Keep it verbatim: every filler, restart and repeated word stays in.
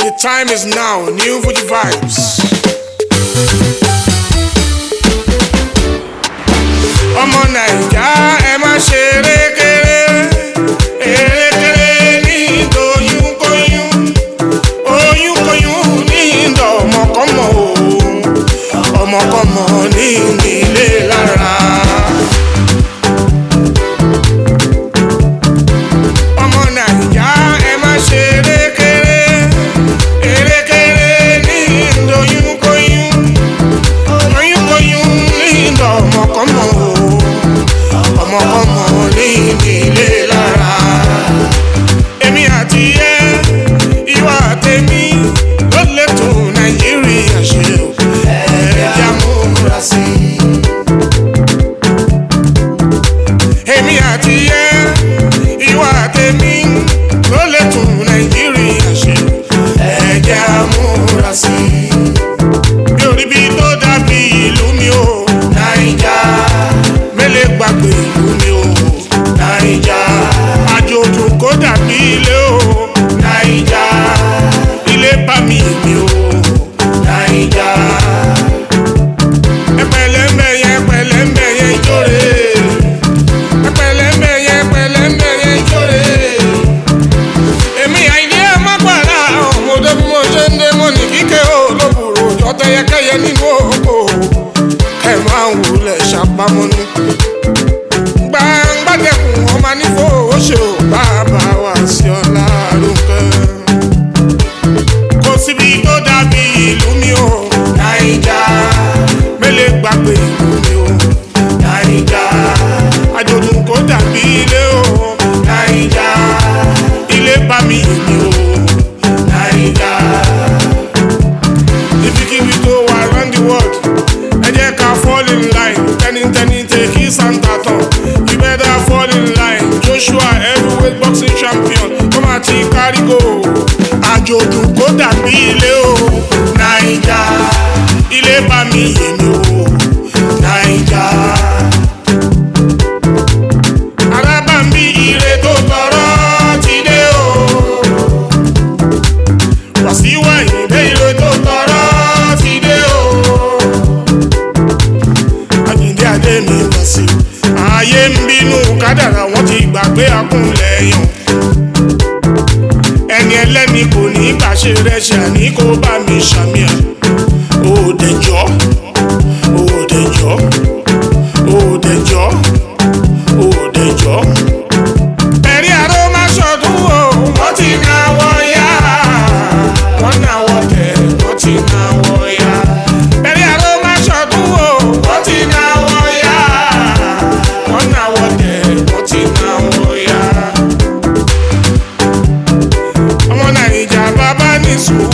The time is now, new Fuji vibes. Ọmọ Naija ẹ má ṣe erékeré, erékeré ní ìdòyúnkóyún, oyúnkóyún ní ìdọ̀mọ̀kọ́mọ̀ o, ọmọkọ́mọ ní ìnílé lára. Ọmọ Naija ẹ má ṣe erékeré, erékeré ní ìdòyúnkóyún, oyúnkóyún ní ìdọ̀mọ̀kọ́mọ̀ o, ọmọkọ́mọ ní ìnílé lára. Èmi àti ẹ, ìwà tèmi ló lè tún Nàìjíríà ṣe o, ẹ̀ẹ́dá múra sí i. Èmi àti ẹ, ìwà tèmi ló lè tún Nàìjíríà ṣe o, ẹ̀ẹ́dá múra sí i. Mi ò rí bí tó dàbí ìlú mi o, Naija. Mélé gbàgbé ìlú mi o, Naija. Àjòjò kó dàbí ilé o, Naija. Ilé bá mi mi o, Naija. Ẹpẹlẹmbẹyẹ ẹpẹlẹmbẹyẹ ìjórè, ẹpẹlẹmbẹyẹ ẹpẹlẹmbẹyẹ ìjórè. Èmi Àyìndé Amágbára ọmọdé bí mo ṣe ń dé mo ní kíkẹ́ o lóbùrò òjò tẹyẹkẹyẹ nínú oko. Ẹ máa ń wulẹ̀ ṣàpamọ́nú. Gbàngbàdẹ̀kùn ọmọ nífò oṣù bàbá wa sí ọ̀la lókè. Kò síbi tó dàbí ìlú mi o, Naija. Mélé gbàgbé ìlú mi o, Naija. Àjòjò kó dàbí ilé o, Naija. Ilé bá mi mi o, Naija. Ibikíbi tó wà round the world, ẹ jẹ́ ká fall in line. Tẹ́nitẹ́ni tèkí Santa tán, you better fall in line. Joshua heavyweight boxing champion, come out ti carry go. Àjòjò kó dàbí ilé o, Naija. Ilé bá mi yé mi o, Naija. Arábàmbí ire tó tọrọ ti dé o. Wàsíù Àyìndé ire tó tọrọ ti dé o. Àyìndé adé mi Wàsíù. Ayé ń bínú kádàrá wọn ti gbàgbé akúnlẹ̀ yàn. Ẹni ẹlẹ́ni kò ní bàṣẹ rẹ̀ ṣe àní kó bá mi ṣàmìà. Òdẹjọ́, òdẹjọ́, òdẹjọ́, òdẹjọ́. Ẹ̀rí àró máa ṣọdún o, wọ́n ti náwó yá. Wọ́n náwó tẹ̀, wọ́n ti náwó yá. Ẹ̀rí àró máa ṣọdún o, wọ́n ti náwó yá. Wọ́n náwó tẹ̀, wọ́n ti náwó yá. Ọmọ Naija bàbá ní sùúrù.